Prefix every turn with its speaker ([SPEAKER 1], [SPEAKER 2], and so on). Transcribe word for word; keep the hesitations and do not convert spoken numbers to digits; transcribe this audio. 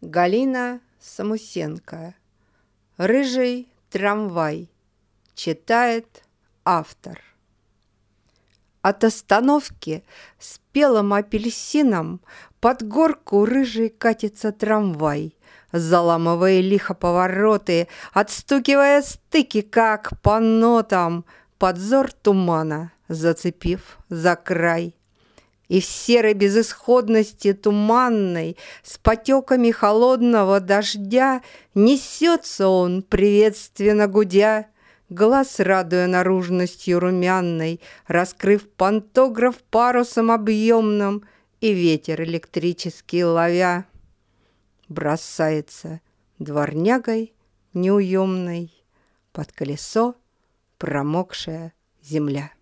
[SPEAKER 1] Галина Самусенко. «Рыжий трамвай». Читает автор. От остановки спелым апельсином под горку рыжий катится трамвай, заламывая лихо повороты, отстукивая стыки, как по нотам, подзор тумана зацепив за край. И в серой безысходности туманной, с потеками холодного дождя, несется он, приветственно гудя, глаз радуя наружностью румяной, раскрыв пантограф парусом объемным и ветер электрический ловя. Бросается дворнягой неуемной под колесо промокшая земля.